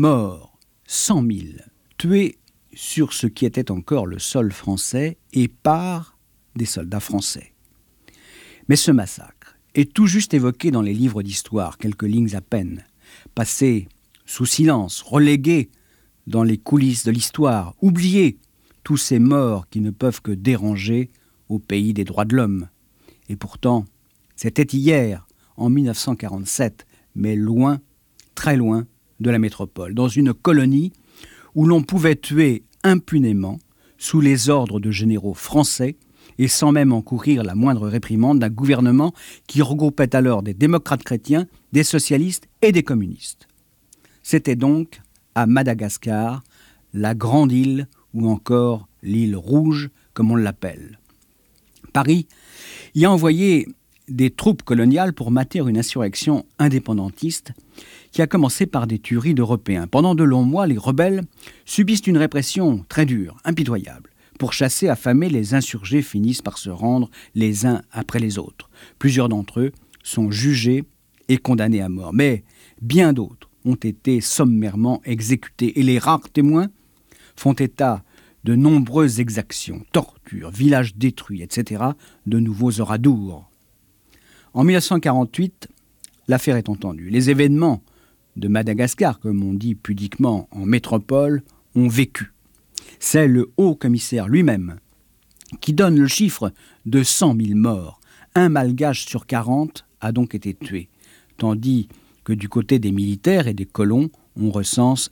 morts, 100 000 tués sur ce qui était encore le sol français et par des soldats français. Mais ce massacre est tout juste évoqué dans les livres d'histoire, quelques lignes à peine, passé sous silence, relégué dans les coulisses de l'histoire, oublié, tous ces morts qui ne peuvent que déranger au pays des droits de l'homme. Et pourtant, c'était hier, en 1947, mais loin, très loin de la métropole, dans une colonie où l'on pouvait tuer impunément sous les ordres de généraux français et sans même encourir la moindre réprimande d'un gouvernement qui regroupait alors des démocrates chrétiens, des socialistes et des communistes. C'était donc à Madagascar, la grande île ou encore l'île rouge, comme on l'appelle. Paris y a envoyé des troupes coloniales pour mater une insurrection indépendantiste qui a commencé par des tueries d'Européens. Pendant de longs mois, les rebelles subissent une répression très dure, impitoyable. Pour chasser, affamer, les insurgés finissent par se rendre les uns après les autres. Plusieurs d'entre eux sont jugés et condamnés à mort. Mais bien d'autres ont été sommairement exécutés. Et les rares témoins font état de nombreuses exactions, tortures, villages détruits, etc., de nouveaux oradours. En 1948, l'affaire est entendue. Les événements de Madagascar, comme on dit pudiquement en métropole, ont vécu. C'est le haut-commissaire lui-même qui donne le chiffre de 100 000 morts. Un Malgache sur 40 a donc été tué, tandis que du côté des militaires et des colons, on recense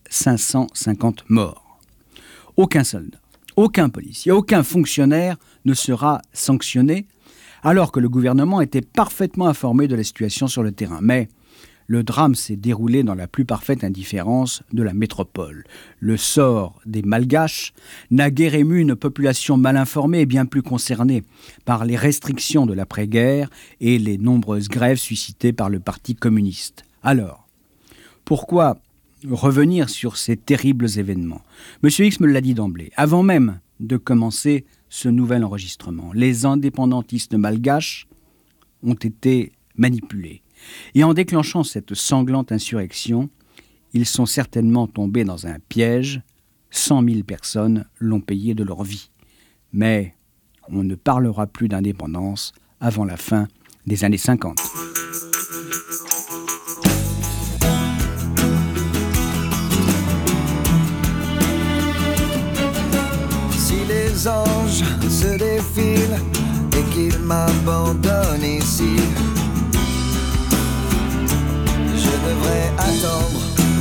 550 morts. Aucun soldat, aucun policier, aucun fonctionnaire ne sera sanctionné, alors que le gouvernement était parfaitement informé de la situation sur le terrain. Mais le drame s'est déroulé dans la plus parfaite indifférence de la métropole. Le sort des Malgaches n'a guère ému une population mal informée et bien plus concernée par les restrictions de l'après-guerre et les nombreuses grèves suscitées par le Parti communiste. Alors, pourquoi revenir sur ces terribles événements ? Monsieur X me l'a dit d'emblée, avant même de commencer ce nouvel enregistrement. Les indépendantistes malgaches ont été manipulés. Et en déclenchant cette sanglante insurrection, ils sont certainement tombés dans un piège. 100 000 personnes l'ont payé de leur vie. Mais on ne parlera plus d'indépendance avant la fin des années 50. Si les anges se défilent et qu'ils m'abandonnent ici, je devrais attendre.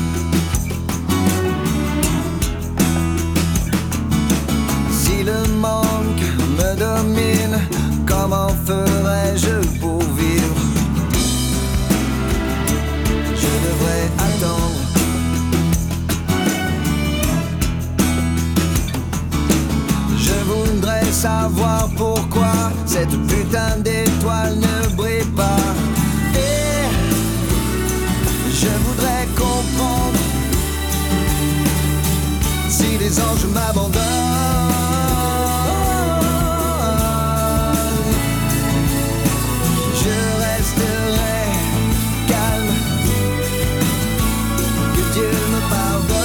Si le manque me domine, comment ferais-je pour vivre? Je devrais attendre. Je voudrais savoir pourquoi cette putain d'étoile ne brille pas. Et je voudrais comprendre si les anges m'abandonnent. Je resterai calme, que Dieu me pardonne.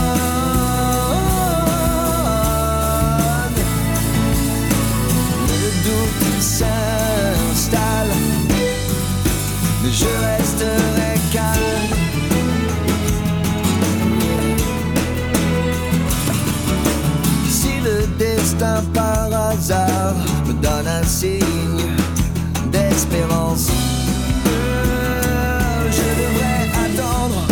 Le doute s'installe, mais je resterai calme. Si le destin par hasard me donne un signe d'espérance, je devrais attendre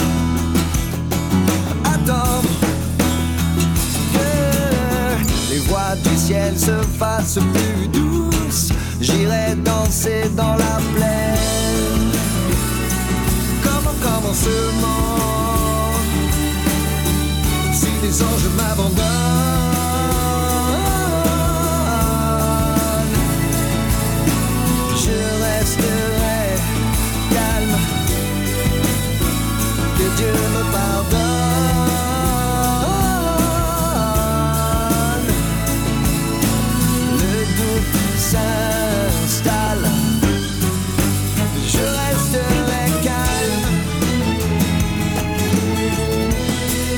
que les voix du ciel se fassent plus douces. J'irai danser dans la plaine comme au commencement. Si les anges m'abandonnent, je resterai calme, que Dieu me pardonne. Le doute s'installe, je resterai calme.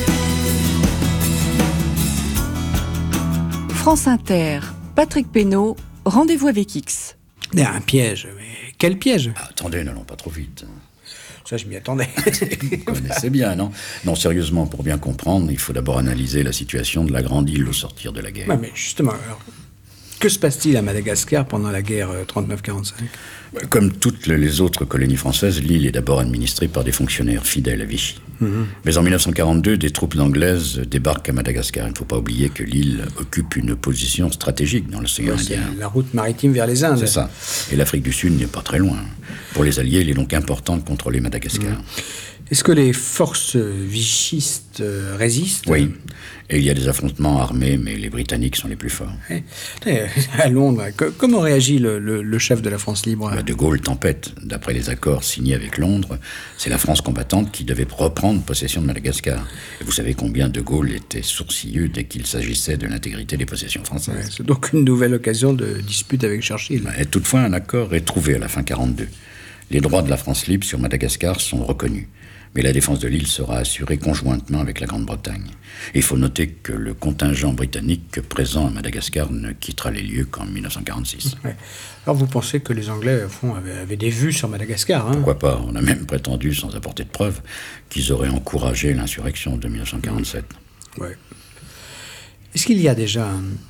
France Inter, Patrick Pénaud, Rendez-vous avec X. Un piège, mais quel piège? Attendez, n'allons pas trop vite. Ça, je m'y attendais. Vous connaissez bien, non? Non, sérieusement, pour bien comprendre, il faut d'abord analyser la situation de la Grande Île au sortir de la guerre. Ouais, mais justement, alors, que se passe-t-il à Madagascar pendant la guerre 39-45? Comme toutes les autres colonies françaises, l'île est d'abord administrée par des fonctionnaires fidèles à Vichy. Mais en 1942, des troupes anglaises débarquent à Madagascar. Il ne faut pas oublier que l'île occupe une position stratégique dans l'océan Indien. C'est la route maritime vers les Indes. C'est ça. Et l'Afrique du Sud n'est pas très loin. Pour les Alliés, il est donc important de contrôler Madagascar. Est-ce que les forces vichistes résistent? Oui. Et il y a des affrontements armés, mais les Britanniques sont les plus forts. À Londres, comment réagit le chef de la France libre? De Gaulle tempête. D'après les accords signés avec Londres, c'est la France combattante qui devait reprendre possession de Madagascar. Et vous savez combien de Gaulle était sourcilleux dès qu'il s'agissait de l'intégrité des possessions françaises. Ouais, c'est donc une nouvelle occasion de dispute avec Churchill. Et toutefois, un accord est trouvé à la fin 42. Les droits de la France libre sur Madagascar sont reconnus. Mais la défense de l'île sera assurée conjointement avec la Grande-Bretagne. Il faut noter que le contingent britannique présent à Madagascar ne quittera les lieux qu'en 1946. Ouais. Alors vous pensez que les Anglais, au fond, avaient des vues sur Madagascar, hein? Pourquoi pas? On a même prétendu, sans apporter de preuves, qu'ils auraient encouragé l'insurrection de 1947. Ouais. Est-ce qu'il y a déjà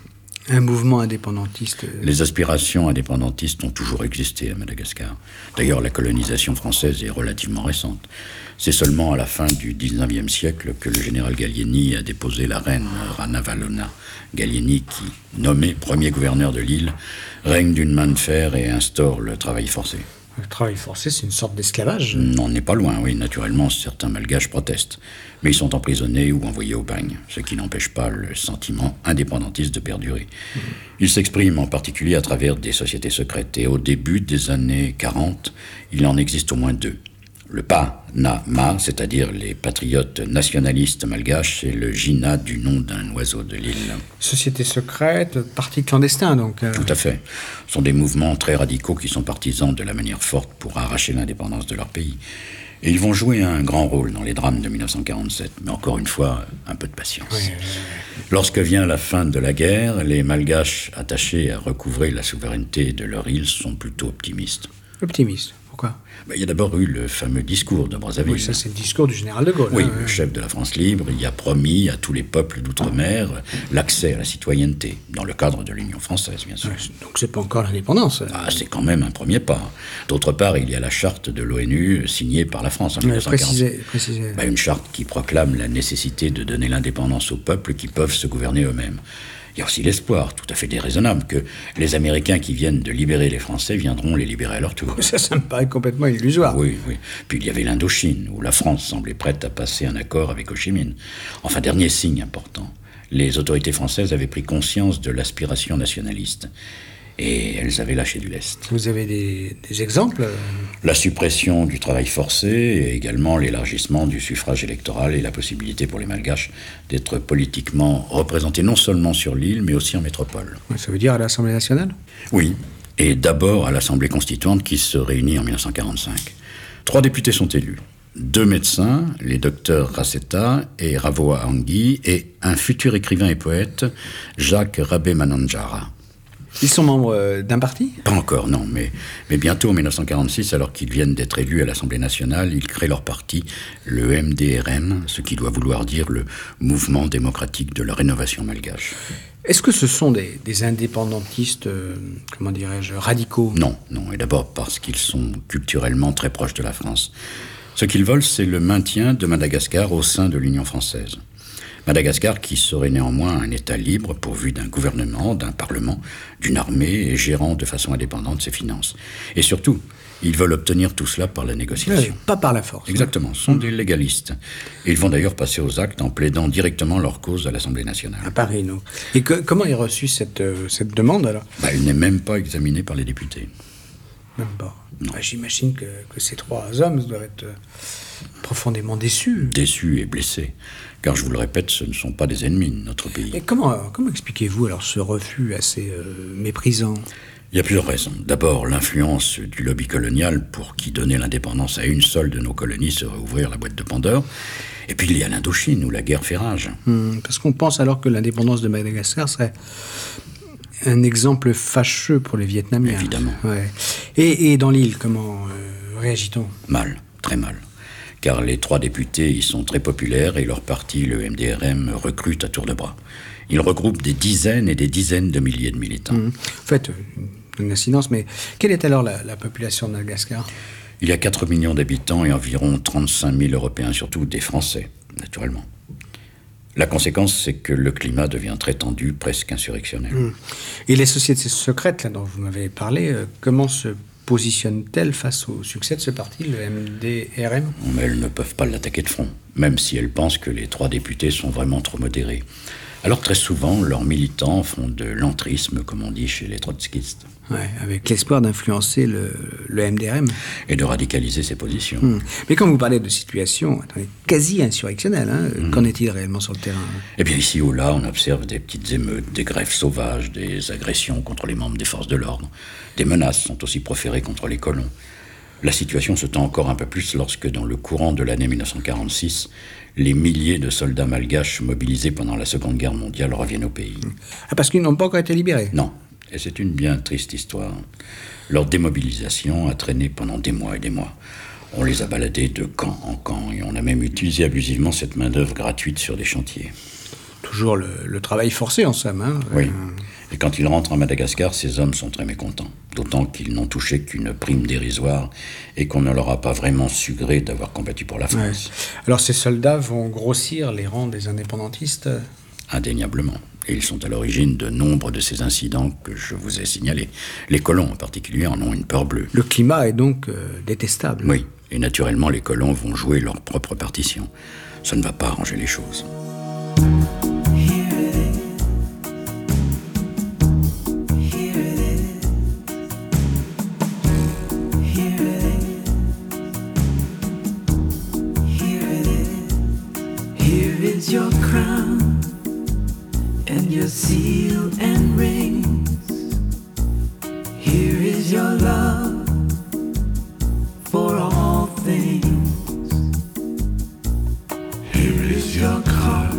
un mouvement indépendantiste? Les aspirations indépendantistes ont toujours existé à Madagascar. D'ailleurs, la colonisation française est relativement récente. C'est seulement à la fin du XIXe siècle que le général Gallieni a déposé la reine Ranavalona. Gallieni, qui, nommé premier gouverneur de l'île, règne d'une main de fer et instaure le travail forcé. Le travail forcé, c'est une sorte d'esclavage? On n'est pas loin, oui. Naturellement, certains malgaches protestent. Mais ils sont emprisonnés ou envoyés au bagne, ce qui n'empêche pas le sentiment indépendantiste de perdurer. Il s'exprime en particulier à travers des sociétés secrètes. Et au début des années 40, il en existe au moins deux. Le PA-NA-MA, c'est-à-dire les patriotes nationalistes malgaches, et le JINA du nom d'un oiseau de l'île. Société secrète, parti clandestin, donc. Tout à fait. Ce sont des mouvements très radicaux qui sont partisans de la manière forte pour arracher l'indépendance de leur pays. Et ils vont jouer un grand rôle dans les drames de 1947. Mais encore une fois, un peu de patience. Oui. Lorsque vient la fin de la guerre, les malgaches attachés à recouvrer la souveraineté de leur île sont plutôt optimistes. Optimistes? Pourquoi? Il y a d'abord eu le fameux discours de Brazzaville. Oui, ça c'est le discours du général de Gaulle. Oui, le chef de la France libre, il a promis à tous les peuples d'outre-mer l'accès à la citoyenneté, dans le cadre de l'Union française, bien sûr. Ouais, donc c'est pas encore l'indépendance. C'est quand même un premier pas. D'autre part, il y a la charte de l'ONU signée par la France en 1940. Précisez. Une charte qui proclame la nécessité de donner l'indépendance aux peuples qui peuvent se gouverner eux-mêmes. Il y a aussi l'espoir, tout à fait déraisonnable, que les Américains qui viennent de libérer les Français viendront les libérer à leur tour. Ça me paraît complètement illusoire. Oui. Puis il y avait l'Indochine, où la France semblait prête à passer un accord avec Ho Chi Minh. Enfin, dernier signe important, les autorités françaises avaient pris conscience de l'aspiration nationaliste. Et elles avaient lâché du lest. Vous avez des exemples? La suppression du travail forcé et également l'élargissement du suffrage électoral et la possibilité pour les Malgaches d'être politiquement représentés non seulement sur l'île, mais aussi en métropole. Ça veut dire à l'Assemblée nationale? Oui, et d'abord à l'Assemblée constituante qui se réunit en 1945. 3 députés sont élus. 2 médecins, les docteurs Raceta et Ravoa Angui, et un futur écrivain et poète, Jacques Rabé-Mananjara. Ils sont membres d'un parti? Pas encore, non, mais bientôt, en 1946, alors qu'ils viennent d'être élus à l'Assemblée nationale, ils créent leur parti, le MDRM, ce qui doit vouloir dire le Mouvement démocratique de la rénovation malgache. Est-ce que ce sont des indépendantistes, comment dirais-je, radicaux? Non, et d'abord parce qu'ils sont culturellement très proches de la France. Ce qu'ils veulent, c'est le maintien de Madagascar au sein de l'Union française. Madagascar qui serait néanmoins un État libre pourvu d'un gouvernement, d'un parlement, d'une armée et gérant de façon indépendante ses finances. Et surtout, ils veulent obtenir tout cela par la négociation. Pas par la force. Exactement, ce sont des légalistes. Et ils vont d'ailleurs passer aux actes en plaidant directement leur cause à l'Assemblée nationale. À Paris, non. Et comment est reçue cette demande alors? Elle n'est même pas examinée par les députés. Même pas. J'imagine que ces 3 hommes doivent être profondément déçus. Déçus et blessés. Car, je vous le répète, ce ne sont pas des ennemis de notre pays. Et comment expliquez-vous alors ce refus assez méprisant? Il y a plusieurs raisons. D'abord, l'influence du lobby colonial pour qui donner l'indépendance à une seule de nos colonies serait ouvrir la boîte de Pandore. Et puis il y a l'Indochine, où la guerre fait rage. Parce qu'on pense alors que l'indépendance de Madagascar serait un exemple fâcheux pour les Vietnamiens. Évidemment. Ouais. Et dans l'île, comment réagit-on ? Mal, très mal. Car les 3 députés y sont très populaires et leur parti, le MDRM, recrute à tour de bras. Il regroupe des dizaines et des dizaines de milliers de militants. En fait, une incidence, mais quelle est alors la population de Madagascar ? Il y a 4 millions d'habitants et environ 35 000 Européens, surtout des Français, naturellement. La conséquence, c'est que le climat devient très tendu, presque insurrectionnel. Et les sociétés secrètes, là, dont vous m'avez parlé, comment se positionnent-elles face au succès de ce parti, le MDRM ? Mais elles ne peuvent pas l'attaquer de front, même si elles pensent que les 3 députés sont vraiment trop modérés. Alors très souvent, leurs militants font de l'entrisme, comme on dit chez les trotskistes. Ouais, avec l'espoir d'influencer le MDRM. Et de radicaliser ses positions. Mais quand vous parlez de situation quasi insurrectionnelle, qu'en est-il réellement sur le terrain ? Eh bien ici ou là, on observe des petites émeutes, des grèves sauvages, des agressions contre les membres des forces de l'ordre. Des menaces sont aussi proférées contre les colons. La situation se tend encore un peu plus lorsque, dans le courant de l'année 1946, les milliers de soldats malgaches mobilisés pendant la Seconde Guerre mondiale reviennent au pays. Ah, parce qu'ils n'ont pas encore été libérés ? Non, et c'est une bien triste histoire. Leur démobilisation a traîné pendant des mois et des mois. On les a baladés de camp en camp et on a même utilisé abusivement cette main-d'œuvre gratuite sur des chantiers. Toujours le travail forcé, en somme. Oui. Et quand ils rentrent à Madagascar, ces hommes sont très mécontents. D'autant qu'ils n'ont touché qu'une prime dérisoire et qu'on ne leur a pas vraiment su gré d'avoir combattu pour la France. Ouais. Alors ces soldats vont grossir les rangs des indépendantistes ? Indéniablement. Et ils sont à l'origine de nombre de ces incidents que je vous ai signalés. Les colons en particulier en ont une peur bleue. Le climat est donc détestable. Oui. Et naturellement, les colons vont jouer leur propre partition. Ça ne va pas arranger les choses. Your crown and your seal and rings. Here is your love for all things. Here is your cart,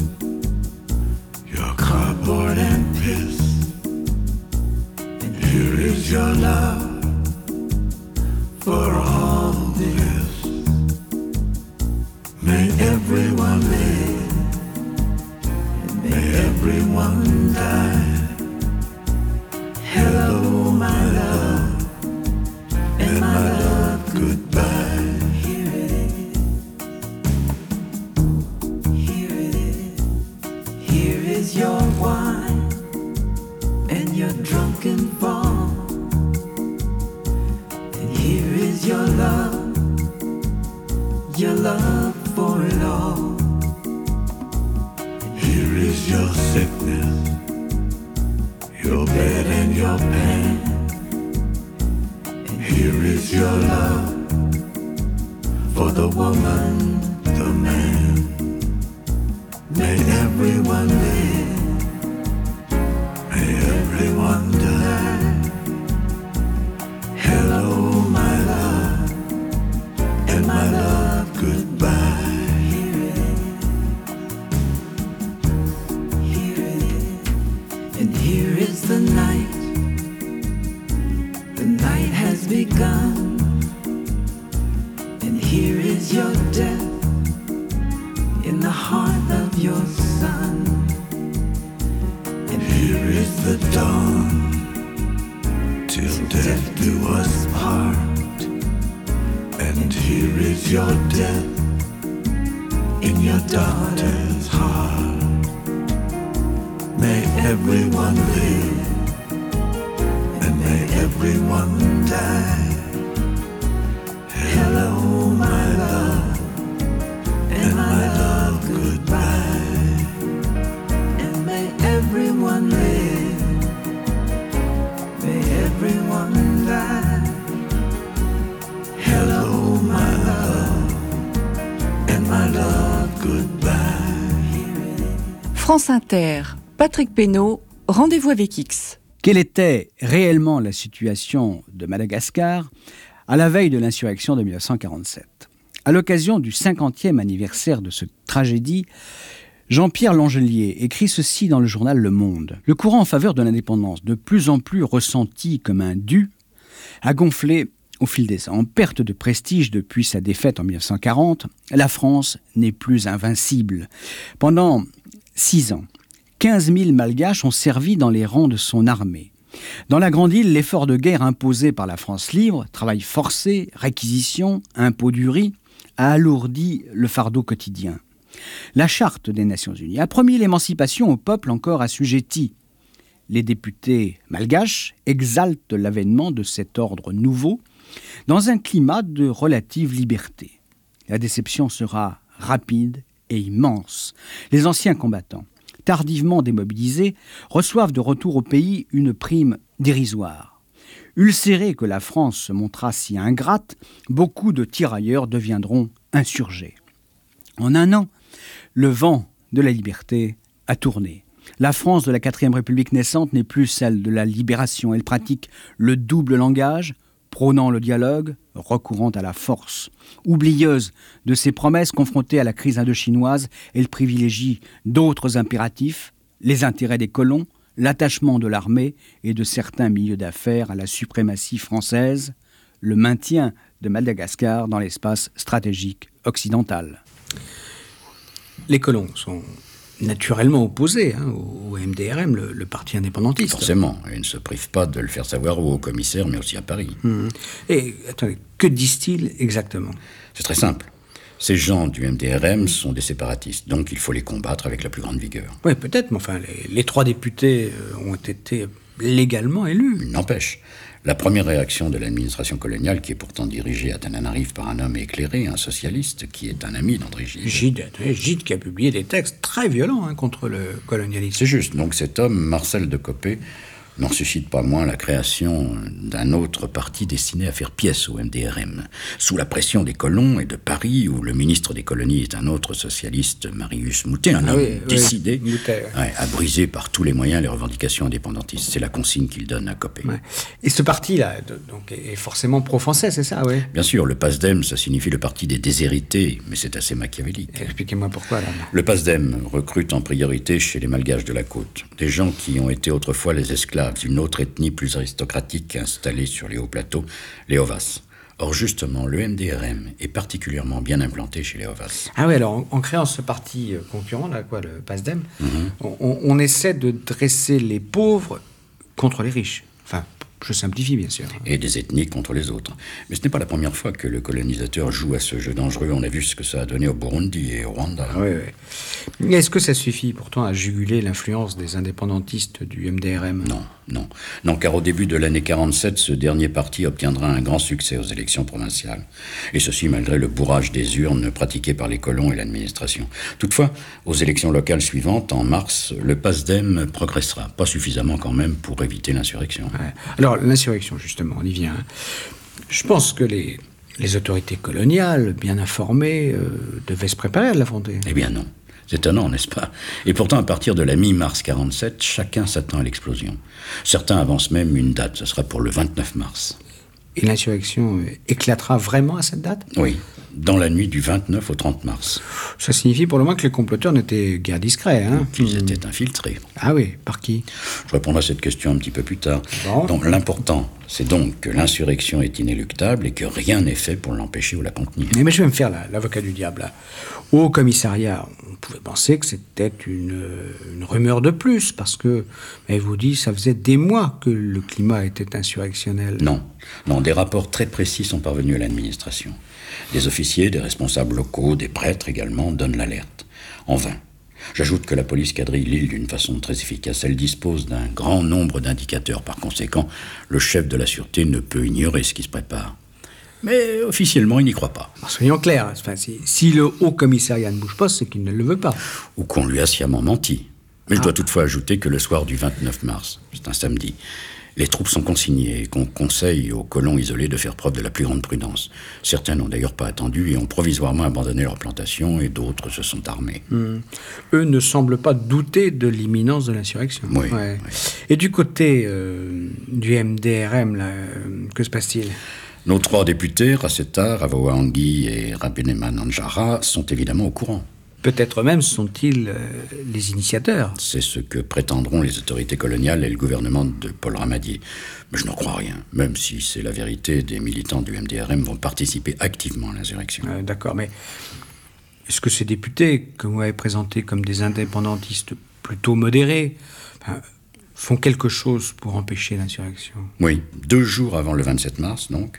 your cardboard and piss. And here is your love for all this. May everyone live. May everyone die. Hello, my love, and my love, goodbye. Here it is. Here it is. Here is your wine and your drunken fall. And here is your love for it all. Here is your sickness, your bed and your pain. And here is your love for the woman, the man. May everyone live, may everyone die. Hello, my love, and my love, goodbye. Here is the night has begun. And here is your death in the heart of your son. And here is the dawn till death do us part. And here is your death in your daughter's heart. May everyone live, and may everyone die. Hello, my love, and my love, goodbye. And may everyone live, may everyone die. Hello, my love, and my love, goodbye. France Inter, Patrick Pénaud, Rendez-vous avec X. Quelle était réellement la situation de Madagascar à la veille de l'insurrection de 1947 ? À l'occasion du 50e anniversaire de cette tragédie, Jean-Pierre Langelier écrit ceci dans le journal Le Monde. Le courant en faveur de l'indépendance, de plus en plus ressenti comme un dû, a gonflé au fil des ans. En perte de prestige depuis sa défaite en 1940, la France n'est plus invincible. Pendant 6 ans, 15 000 Malgaches ont servi dans les rangs de son armée. Dans la Grande Île, l'effort de guerre imposé par la France libre, travail forcé, réquisition, impôt du riz, a alourdi le fardeau quotidien. La Charte des Nations Unies a promis l'émancipation au peuple encore assujetti. Les députés malgaches exaltent l'avènement de cet ordre nouveau dans un climat de relative liberté. La déception sera rapide et immense. Les anciens combattants, tardivement démobilisés, reçoivent de retour au pays une prime dérisoire. Ulcérés que la France se montra si ingrate, beaucoup de tirailleurs deviendront insurgés. En un an, le vent de la liberté a tourné. La France de la 4e République naissante n'est plus celle de la libération. Elle pratique le double langage, prônant le dialogue, recourant à la force. Oublieuse de ses promesses confrontée à la crise indochinoise, elle privilégie d'autres impératifs, les intérêts des colons, l'attachement de l'armée et de certains milieux d'affaires à la suprématie française, le maintien de Madagascar dans l'espace stratégique occidental. Les colons sont naturellement opposés au MDRM, le parti indépendantiste. Forcément, et ils ne se privent pas de le faire savoir au haut-commissaire, mais aussi à Paris. Et attendez, que disent-ils exactement ? C'est très simple. Ces gens du MDRM sont des séparatistes, donc il faut les combattre avec la plus grande vigueur. Oui, peut-être, mais enfin, les 3 députés ont été légalement élus. Il n'empêche. La première réaction de l'administration coloniale, qui est pourtant dirigée à Tananarive par un homme éclairé, un socialiste, qui est un ami d'André Gide. Gide qui a publié des textes très violents contre le colonialisme. C'est juste. Donc cet homme, Marcel de Copé, n'en suscite pas moins la création d'un autre parti destiné à faire pièce au MDRM. Sous la pression des colons et de Paris, où le ministre des colonies est un autre socialiste, Marius Moutet, un homme décidé à briser par tous les moyens les revendications indépendantistes. C'est la consigne qu'il donne à Copé. Ouais. Et ce parti-là donc, est forcément pro-français, c'est ça, oui? Bien sûr, le PASDEM, ça signifie le parti des déshérités, mais c'est assez machiavélique. Expliquez-moi pourquoi, là. Le PASDEM recrute en priorité chez les Malgaches de la côte, des gens qui ont été autrefois les esclaves d'une autre ethnie plus aristocratique installée sur les hauts plateaux, les Ovas. Or, justement, le MDRM est particulièrement bien implanté chez les Ovas. Ah oui, alors en créant ce parti concurrent, là, le PASDEM, on essaie de dresser les pauvres contre les riches. Enfin, je simplifie, bien sûr. Et des ethnies contre les autres. Mais ce n'est pas la première fois que le colonisateur joue à ce jeu dangereux. On a vu ce que ça a donné au Burundi et au Rwanda. Oui, oui. Est-ce que ça suffit pourtant à juguler l'influence des indépendantistes du MDRM ? Non, car au début de l'année 47, ce dernier parti obtiendra un grand succès aux élections provinciales. Et ceci malgré le bourrage des urnes pratiqué par les colons et l'administration. Toutefois, aux élections locales suivantes, en mars, le PASDEM progressera. Pas suffisamment quand même pour éviter l'insurrection. Ouais. Alors, l'insurrection, justement, on y vient. Je pense que les autorités coloniales, bien informées, devaient se préparer à l'affronter. Eh bien non. C'est étonnant, n'est-ce pas ? Et pourtant, à partir de la mi-mars 47, chacun s'attend à l'explosion. Certains avancent même une date, ce sera pour le 29 mars. Et l'insurrection éclatera vraiment à cette date ? Oui, dans la nuit du 29 au 30 mars. Ça signifie pour le moins que les comploteurs n'étaient guère discrets, hein ? Qu'ils étaient infiltrés. Ah oui, par qui ? Je répondrai à cette question un petit peu plus tard. Bon. Donc, l'important, c'est donc que l'insurrection est inéluctable et que rien n'est fait pour l'empêcher ou la contenir. Mais je vais me faire l'avocat du diable, là. Au commissariat, on pouvait penser que c'était une rumeur de plus, parce que, elle vous dit, ça faisait des mois que le climat était insurrectionnel. Non, des rapports très précis sont parvenus à l'administration. Des officiers, des responsables locaux, des prêtres également donnent l'alerte. En vain. J'ajoute que la police quadrille l'île d'une façon très efficace. Elle dispose d'un grand nombre d'indicateurs. Par conséquent, le chef de la sûreté ne peut ignorer ce qui se prépare. Mais officiellement, il n'y croit pas. Alors, soyons clairs, enfin, si le haut commissariat ne bouge pas, c'est qu'il ne le veut pas. Ou qu'on lui a sciemment menti. Mais je dois toutefois ajouter que le soir du 29 mars, c'est un samedi, Les troupes sont consignées et qu'on conseille aux colons isolés de faire preuve de la plus grande prudence. Certains n'ont d'ailleurs pas attendu et ont provisoirement abandonné leur plantation et d'autres se sont armés. Eux ne semblent pas douter de l'imminence de l'insurrection. Oui. Et du côté du MDRM, là, que se passe-t-il ? Nos 3 députés, Rassetar, Avaouangui et Rabeneman Anjara, sont évidemment au courant. Peut-être même sont-ils les initiateurs. C'est ce que prétendront les autorités coloniales et le gouvernement de Paul Ramadier. Mais je n'en crois rien, même si c'est la vérité, des militants du MDRM vont participer activement à l'insurrection. D'accord, mais est-ce que ces députés, que vous avez présentés comme des indépendantistes plutôt modérés, font quelque chose pour empêcher l'insurrection ? Oui, 2 jours avant le 27 mars, donc,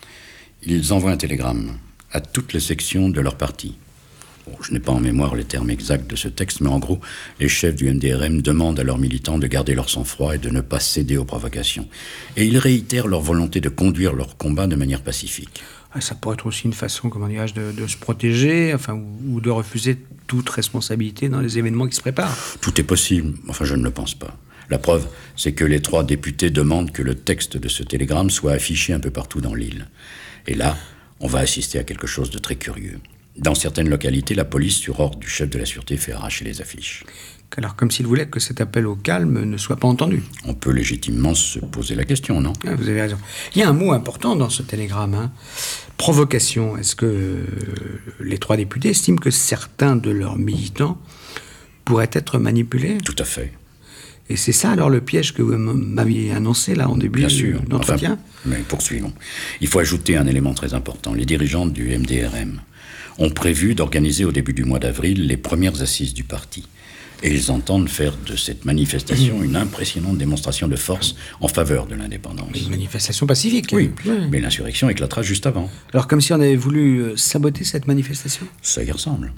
ils envoient un télégramme à toutes les sections de leur parti. Bon, je n'ai pas en mémoire les termes exacts de ce texte, mais en gros, les chefs du MDRM demandent à leurs militants de garder leur sang-froid et de ne pas céder aux provocations. Et ils réitèrent leur volonté de conduire leur combat de manière pacifique. Ça pourrait être aussi une façon, comment dirais-je, de se protéger, ou de refuser toute responsabilité dans les événements qui se préparent. Tout est possible, enfin je ne le pense pas. La preuve, c'est que les 3 députés demandent que le texte de ce télégramme soit affiché un peu partout dans l'île. Et là, on va assister à quelque chose de très curieux. Dans certaines localités, la police, sur ordre du chef de la sûreté, fait arracher les affiches. Alors, comme s'il voulait que cet appel au calme ne soit pas entendu. On peut légitimement se poser la question, non ? Vous avez raison. Il y a un mot important dans ce télégramme, provocation. Est-ce que les 3 députés estiment que certains de leurs militants pourraient être manipulés ? Tout à fait. Et c'est ça alors le piège que vous m'aviez annoncé là en début d'entretien ? Mais poursuivons. Il faut ajouter un élément très important. Les dirigeants du MDRM ont prévu d'organiser au début du mois d'avril les premières assises du parti. Et ils entendent faire de cette manifestation une impressionnante démonstration de force en faveur de l'indépendance. Une manifestation pacifique. Oui, mais l'insurrection éclatera juste avant. Alors comme si on avait voulu saboter cette manifestation ? Ça y ressemble.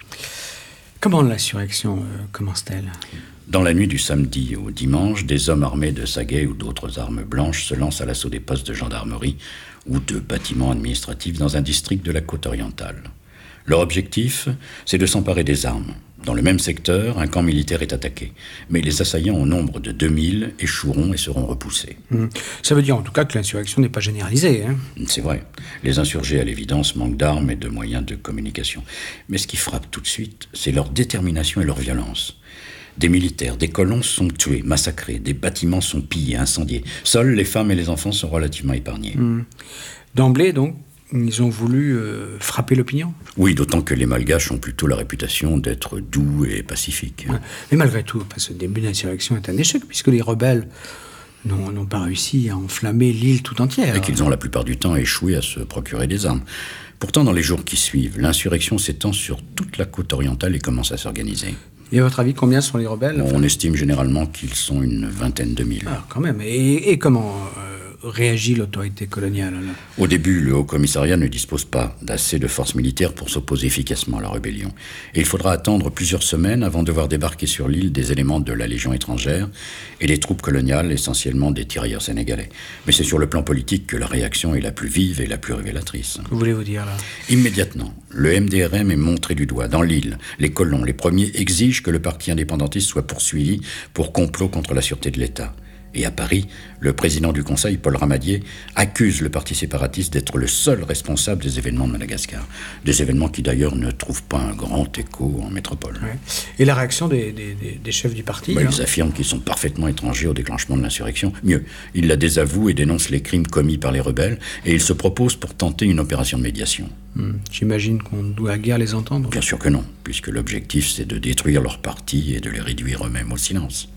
Comment l'insurrection commence-t-elle ? Dans la nuit du samedi au dimanche, des hommes armés de saguets ou d'autres armes blanches se lancent à l'assaut des postes de gendarmerie ou de bâtiments administratifs dans un district de la côte orientale. Leur objectif, c'est de s'emparer des armes. Dans le même secteur, un camp militaire est attaqué. Mais les assaillants, au nombre de 2000, échoueront et seront repoussés. Ça veut dire en tout cas que l'insurrection n'est pas généralisée. C'est vrai. Les insurgés, à l'évidence, manquent d'armes et de moyens de communication. Mais ce qui frappe tout de suite, c'est leur détermination et leur violence. Des militaires, des colons sont tués, massacrés. Des bâtiments sont pillés, incendiés. Seules les femmes et les enfants sont relativement épargnés. D'emblée, donc, ils ont voulu frapper l'opinion ? Oui, d'autant que les Malgaches ont plutôt la réputation d'être doux et pacifiques. Mais malgré tout, ce début d'insurrection est un échec, puisque les rebelles n'ont pas réussi à enflammer l'île tout entière. Et qu'ils ont la plupart du temps échoué à se procurer des armes. Pourtant, dans les jours qui suivent, l'insurrection s'étend sur toute la côte orientale et commence à s'organiser. Et à votre avis, combien sont les rebelles ? On estime généralement qu'ils sont une vingtaine de mille. Ah, quand même. Et comment réagit l'autorité coloniale là ? Au début, le Haut-Commissariat ne dispose pas d'assez de forces militaires pour s'opposer efficacement à la rébellion. Et il faudra attendre plusieurs semaines avant de voir débarquer sur l'île des éléments de la Légion étrangère et des troupes coloniales, essentiellement des tirailleurs sénégalais. Mais c'est sur le plan politique que la réaction est la plus vive et la plus révélatrice. Que voulez-vous dire là ? Immédiatement, le MDRM est montré du doigt. Dans l'île, les colons, les premiers, exigent que le parti indépendantiste soit poursuivi pour complot contre la sûreté de l'État. Et à Paris, le président du Conseil, Paul Ramadier, accuse le parti séparatiste d'être le seul responsable des événements de Madagascar. Des événements qui d'ailleurs ne trouvent pas un grand écho en métropole. Ouais. Et la réaction des chefs du parti Ils affirment qu'ils sont parfaitement étrangers au déclenchement de l'insurrection. Mieux, ils la désavouent et dénoncent les crimes commis par les rebelles, et ils se proposent pour tenter une opération de médiation. J'imagine qu'on ne doit guère les entendre. Bien sûr que non, puisque l'objectif c'est de détruire leur parti et de les réduire eux-mêmes au silence.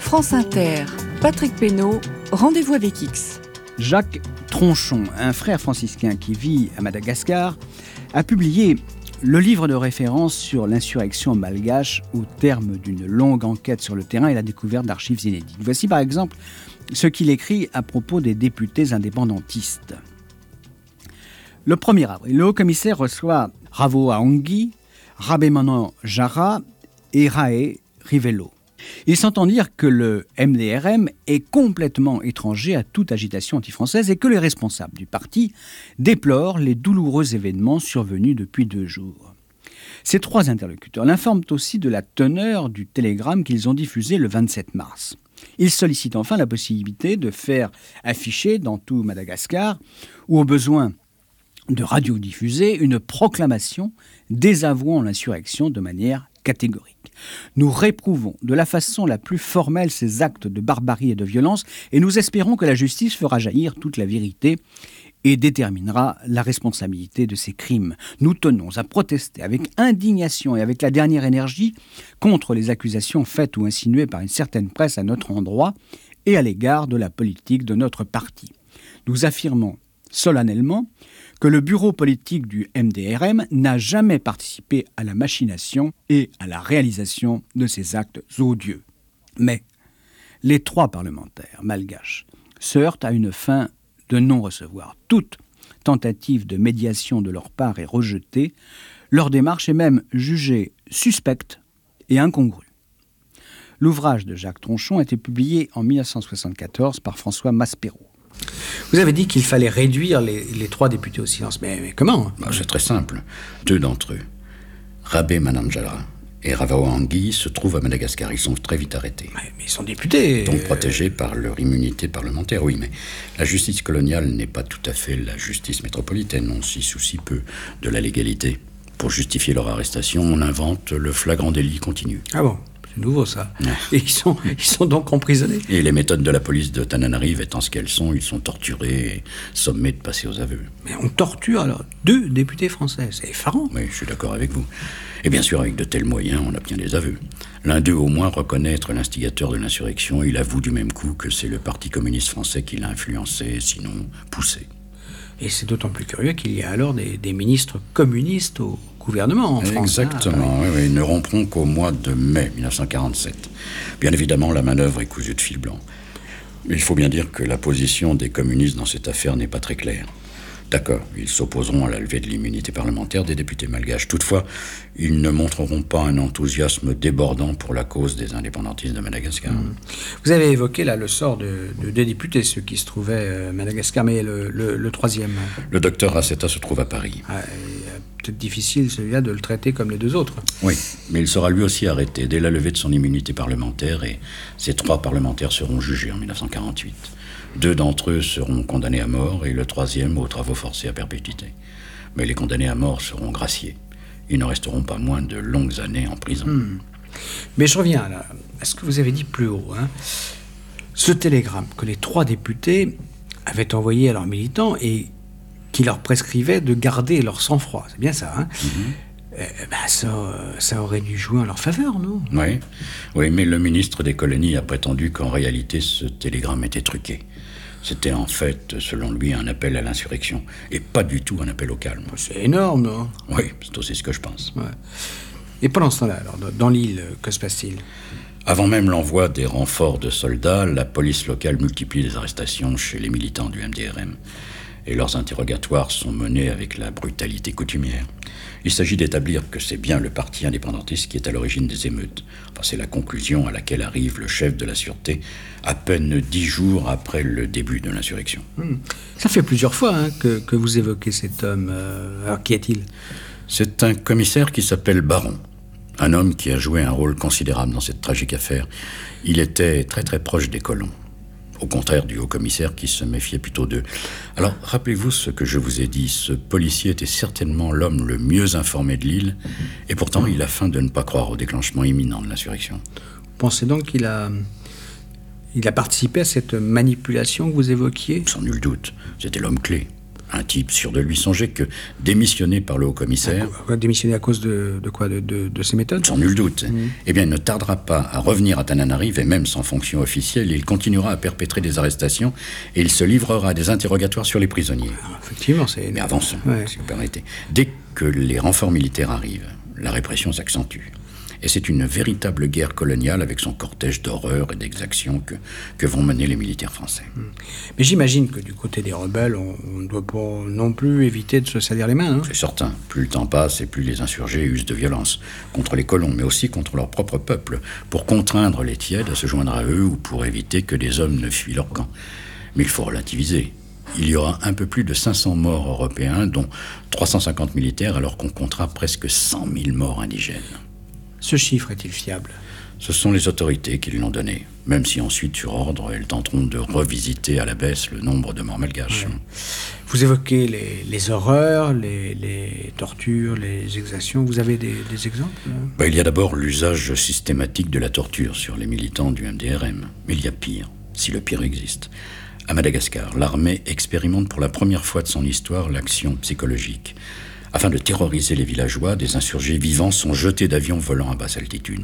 France Inter, Patrick Pénaud, Rendez-vous avec X. Jacques Tronchon, un frère franciscain qui vit à Madagascar, a publié le livre de référence sur l'insurrection malgache au terme d'une longue enquête sur le terrain et la découverte d'archives inédites. Voici par exemple ce qu'il écrit à propos des députés indépendantistes. Le 1er avril, le haut-commissaire reçoit Ravoa Anguille, Rabemanan Jara et Rae Rivello. Il s'entend dire que le MDRM est complètement étranger à toute agitation anti-française et que les responsables du parti déplorent les douloureux événements survenus depuis 2 jours. Ces 3 interlocuteurs l'informent aussi de la teneur du télégramme qu'ils ont diffusé le 27 mars. Ils sollicitent enfin la possibilité de faire afficher dans tout Madagascar, ou au besoin de radiodiffuser, une proclamation désavouant l'insurrection de manière catégorique. Nous réprouvons de la façon la plus formelle ces actes de barbarie et de violence et nous espérons que la justice fera jaillir toute la vérité et déterminera la responsabilité de ces crimes. Nous tenons à protester avec indignation et avec la dernière énergie contre les accusations faites ou insinuées par une certaine presse à notre endroit et à l'égard de la politique de notre parti. Nous affirmons solennellement que le bureau politique du MDRM n'a jamais participé à la machination et à la réalisation de ces actes odieux. Mais les 3 parlementaires malgaches se heurtent à une fin de non-recevoir. Toute tentative de médiation de leur part est rejetée, leur démarche est même jugée suspecte et incongrue. L'ouvrage de Jacques Tronchon a été publié en 1974 par François Maspero. Vous avez dit qu'il fallait réduire les 3 députés au silence. Mais comment ? C'est très simple. 2 d'entre eux, Rabemanan Jara et Ravoa Anguille, se trouvent à Madagascar. Ils sont très vite arrêtés. Mais ils sont députés. Donc protégés par leur immunité parlementaire, oui. Mais la justice coloniale n'est pas tout à fait la justice métropolitaine. On s'y soucie peu de la légalité. Pour justifier leur arrestation, on invente le flagrant délit continu. Ah bon ? C'est nouveau, ça. Et ils sont donc emprisonnés. Et les méthodes de la police de Tananarive étant ce qu'elles sont, ils sont torturés et sommés de passer aux aveux. Mais on torture alors 2 députés français, c'est effarant. Oui, je suis d'accord avec vous. Et bien sûr, avec de tels moyens, on obtient des aveux. L'un d'eux, au moins, reconnaît être l'instigateur de l'insurrection. Il avoue du même coup que c'est le Parti communiste français qui l'a influencé, sinon poussé. Et c'est d'autant plus curieux qu'il y a alors des ministres communistes au gouvernement en France. Exactement, oui. Ils ne rompront qu'au mois de mai 1947. Bien évidemment, la manœuvre est cousue de fil blanc. Il faut bien dire que la position des communistes dans cette affaire n'est pas très claire. D'accord, ils s'opposeront à la levée de l'immunité parlementaire des députés malgaches. Toutefois, ils ne montreront pas un enthousiasme débordant pour la cause des indépendantistes de Madagascar. Vous avez évoqué là le sort de 2 députés, ceux qui se trouvaient à Madagascar, mais le 3e. Le docteur Raceta se trouve à Paris. Peut-être difficile celui-là de le traiter comme les 2 autres. Oui, mais il sera lui aussi arrêté dès la levée de son immunité parlementaire et ces 3 parlementaires seront jugés en 1948. 2 d'entre eux seront condamnés à mort et le 3e aux travaux forcés à perpétuité. Mais les condamnés à mort seront graciés. Ils ne resteront pas moins de longues années en prison. Mais je reviens à ce que vous avez dit plus haut. Ce télégramme que les 3 députés avaient envoyé à leurs militants et qui leur prescrivait de garder leur sang-froid. C'est bien ça, ça aurait dû jouer en leur faveur, non ? Oui, mais le ministre des colonies a prétendu qu'en réalité, ce télégramme était truqué. C'était en fait, selon lui, un appel à l'insurrection, et pas du tout un appel au calme. C'est énorme, non ? Oui, c'est aussi ce que je pense. Ouais. Et pendant ce temps-là, alors, dans l'île, que se passe-t-il ? Avant même l'envoi des renforts de soldats, la police locale multiplie les arrestations chez les militants du MDRM. Et leurs interrogatoires sont menés avec la brutalité coutumière. Il s'agit d'établir que c'est bien le parti indépendantiste qui est à l'origine des émeutes. C'est la conclusion à laquelle arrive le chef de la sûreté à peine 10 jours après le début de l'insurrection. Ça fait plusieurs fois que vous évoquez cet homme. Alors, qui est-il ? C'est un commissaire qui s'appelle Baron. Un homme qui a joué un rôle considérable dans cette tragique affaire. Il était très très proche des colons. Au contraire du haut-commissaire qui se méfiait plutôt d'eux. Alors, rappelez-vous ce que je vous ai dit. Ce policier était certainement l'homme le mieux informé de l'île, et pourtant il a feint de ne pas croire au déclenchement imminent de l'insurrection. Vous pensez donc qu'il a participé à cette manipulation que vous évoquiez ? Sans nul doute. C'était l'homme clé. Un type sûr de lui. Songez que, démissionné par le haut-commissaire... Démissionné à cause de quoi? De ses méthodes? Sans nul doute. Eh bien, il ne tardera pas à revenir à Tananarive, et même sans fonction officielle, il continuera à perpétrer des arrestations, et il se livrera à des interrogatoires sur les prisonniers. Effectivement, c'est... Mais avançons, si vous permettez. Dès que les renforts militaires arrivent, la répression s'accentue. Et c'est une véritable guerre coloniale avec son cortège d'horreurs et d'exactions que vont mener les militaires français. Mais j'imagine que du côté des rebelles, on ne doit pas non plus éviter de se salir les mains. Hein. C'est certain. Plus le temps passe et plus les insurgés usent de violence. Contre les colons, mais aussi contre leur propre peuple, pour contraindre les tièdes à se joindre à eux ou pour éviter que des hommes ne fuient leur camp. Mais il faut relativiser. Il y aura un peu plus de 500 morts européens, dont 350 militaires, alors qu'on comptera presque 100 000 morts indigènes. Ce chiffre est-il fiable? Ce sont les autorités qui l'ont donné, même si ensuite, sur ordre, elles tenteront de revisiter à la baisse le nombre de morts malgaches. Ouais. Vous évoquez les horreurs, les tortures, les exactions. Vous avez des exemples? Il y a d'abord l'usage systématique de la torture sur les militants du MDRM. Mais il y a pire, si le pire existe. À Madagascar, l'armée expérimente pour la première fois de son histoire l'action psychologique. Afin de terroriser les villageois, des insurgés vivants sont jetés d'avions volant à basse altitude.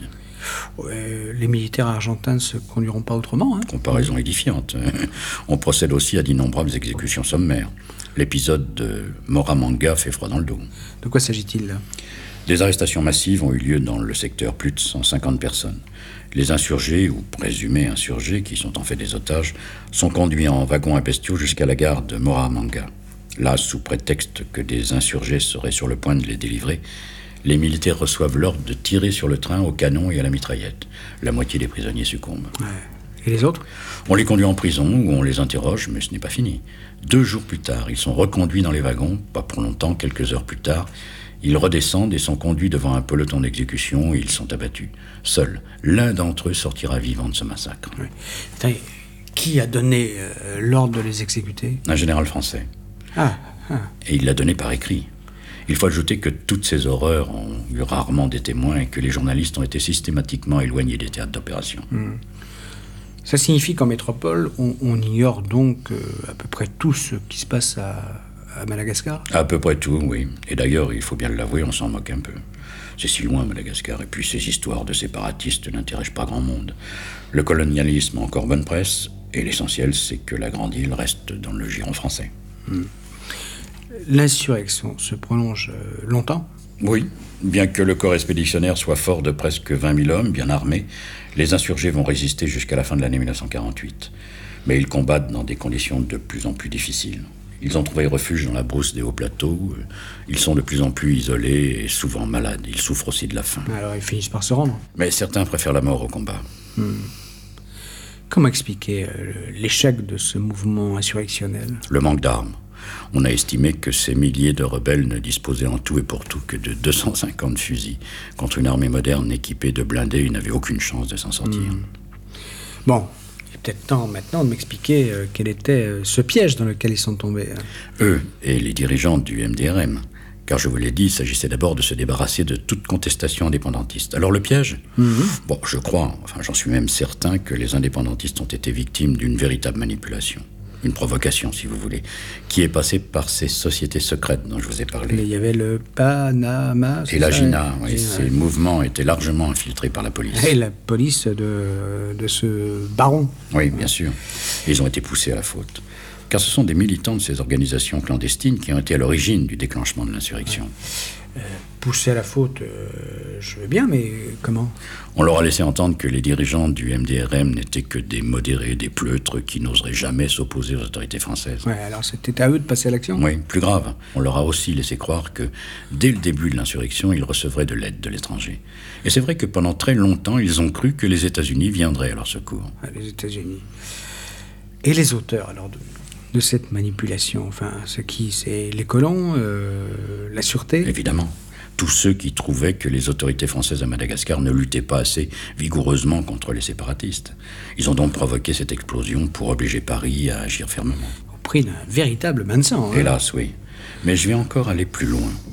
Les militaires argentins ne se conduiront pas autrement. Hein. Comparaison édifiante. On procède aussi à d'innombrables exécutions sommaires. L'épisode de Moramanga fait froid dans le dos. De quoi s'agit-il là? Des arrestations massives ont eu lieu dans le secteur, plus de 150 personnes. Les insurgés, ou présumés insurgés, qui sont en fait des otages, sont conduits en wagons à bestiaux jusqu'à la gare de Moramanga. Là, sous prétexte que des insurgés seraient sur le point de les délivrer, les militaires reçoivent l'ordre de tirer sur le train au canon et à la mitraillette. La moitié des prisonniers succombent. Ouais. Et les autres? On les conduit en prison où on les interroge, mais ce n'est pas fini. 2 jours plus tard, ils sont reconduits dans les wagons, pas pour longtemps, quelques heures plus tard. Ils redescendent et sont conduits devant un peloton d'exécution et ils sont abattus. Seul l'un d'entre eux sortira vivant de ce massacre. Ouais. Attends, qui a donné l'ordre de les exécuter? Un général français. Et il l'a donné par écrit. Il faut ajouter que toutes ces horreurs ont eu rarement des témoins et que les journalistes ont été systématiquement éloignés des théâtres d'opération. Ça signifie qu'en métropole, on ignore donc à peu près tout ce qui se passe à Madagascar? À peu près tout, oui. Et d'ailleurs, il faut bien l'avouer, on s'en moque un peu. C'est si loin, Madagascar, et puis ces histoires de séparatistes n'intéressent pas grand monde. Le colonialisme a encore bonne presse, et l'essentiel, c'est que la grande île reste dans le giron français. L'insurrection se prolonge longtemps? Oui, bien que le corps expéditionnaire soit fort de presque 20 000 hommes, bien armés, les insurgés vont résister jusqu'à la fin de l'année 1948. Mais ils combattent dans des conditions de plus en plus difficiles. Ils ont trouvé refuge dans la brousse des hauts plateaux, ils sont de plus en plus isolés et souvent malades. Ils souffrent aussi de la faim. Alors ils finissent par se rendre? Mais certains préfèrent la mort au combat. Comment expliquer l'échec de ce mouvement insurrectionnel? Le manque d'armes. On a estimé que ces milliers de rebelles ne disposaient en tout et pour tout que de 250 fusils. Contre une armée moderne équipée de blindés, ils n'avaient aucune chance de s'en sortir. Bon, il est peut-être temps maintenant de m'expliquer quel était ce piège dans lequel ils sont tombés. Eux et les dirigeants du MDRM. Car je vous l'ai dit, il s'agissait d'abord de se débarrasser de toute contestation indépendantiste. Alors le piège? Bon, je crois, j'en suis même certain que les indépendantistes ont été victimes d'une véritable manipulation. Une provocation, si vous voulez, qui est passée par ces sociétés secrètes dont je vous ai parlé. Mais il y avait le Panama... Et la GINA, oui. Ces mouvements étaient largement infiltrés par la police. Et la police de ce baron. Oui, bien sûr. Ils ont été poussés à la faute. Car ce sont des militants de ces organisations clandestines qui ont été à l'origine du déclenchement de l'insurrection. Poussés à la faute, je veux bien, mais comment? On leur a laissé entendre que les dirigeants du MDRM n'étaient que des modérés, des pleutres qui n'oseraient jamais s'opposer aux autorités françaises. Ouais, alors c'était à eux de passer à l'action? Oui, plus grave. On leur a aussi laissé croire que, dès le début de l'insurrection, ils recevraient de l'aide de l'étranger. Et c'est vrai que pendant très longtemps, ils ont cru que les États-Unis viendraient à leur secours. Les États-Unis. Et les auteurs, alors, de cette manipulation, c'est les colons, la sûreté? Évidemment. Tous ceux qui trouvaient que les autorités françaises à Madagascar ne luttaient pas assez vigoureusement contre les séparatistes. Ils ont donc provoqué cette explosion pour obliger Paris à agir fermement. Au prix d'un véritable bain de sang. Hélas, oui. Mais je vais encore aller plus loin.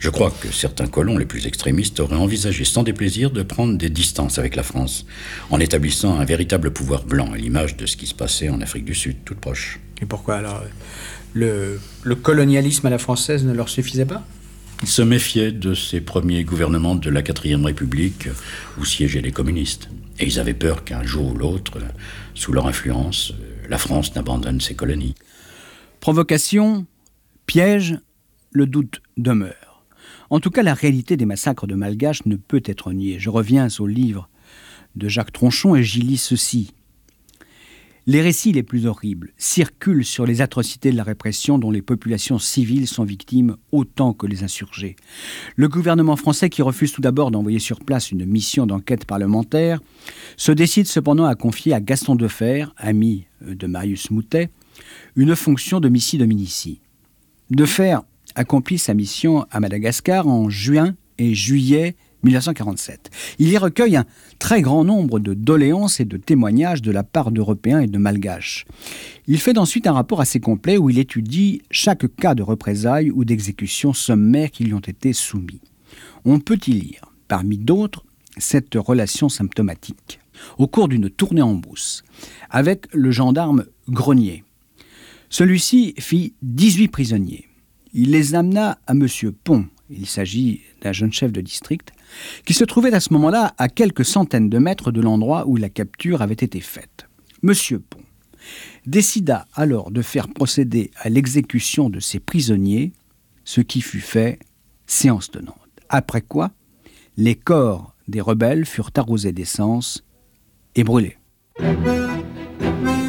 Je crois que certains colons les plus extrémistes auraient envisagé sans déplaisir de prendre des distances avec la France, en établissant un véritable pouvoir blanc, à l'image de ce qui se passait en Afrique du Sud, toute proche. Et pourquoi alors le colonialisme à la française ne leur suffisait pas ? Ils se méfiaient de ces premiers gouvernements de la 4e République où siégeaient les communistes. Et ils avaient peur qu'un jour ou l'autre, sous leur influence, la France n'abandonne ses colonies. Provocation, piège, le doute demeure. En tout cas, la réalité des massacres de Malgaches ne peut être niée. Je reviens au livre de Jacques Tronchon et j'y lis ceci. Les récits les plus horribles circulent sur les atrocités de la répression dont les populations civiles sont victimes autant que les insurgés. Le gouvernement français, qui refuse tout d'abord d'envoyer sur place une mission d'enquête parlementaire, se décide cependant à confier à Gaston Defferre, ami de Marius Moutet, une fonction d'homicide-hominicie. Defferre accomplit sa mission à Madagascar en juin et juillet 1947. Il y recueille un très grand nombre de doléances et de témoignages de la part d'Européens et de Malgaches. Il fait ensuite un rapport assez complet où il étudie chaque cas de représailles ou d'exécution sommaire qui lui ont été soumis. On peut y lire, parmi d'autres, cette relation symptomatique. Au cours d'une tournée en brousse, avec le gendarme Grenier, celui-ci fit 18 prisonniers. Il les amena à M. Pont, il s'agit d'un jeune chef de district, qui se trouvait à ce moment-là à quelques centaines de mètres de l'endroit où la capture avait été faite. M. Pont décida alors de faire procéder à l'exécution de ces prisonniers, ce qui fut fait séance tenante. Après quoi, les corps des rebelles furent arrosés d'essence et brûlés.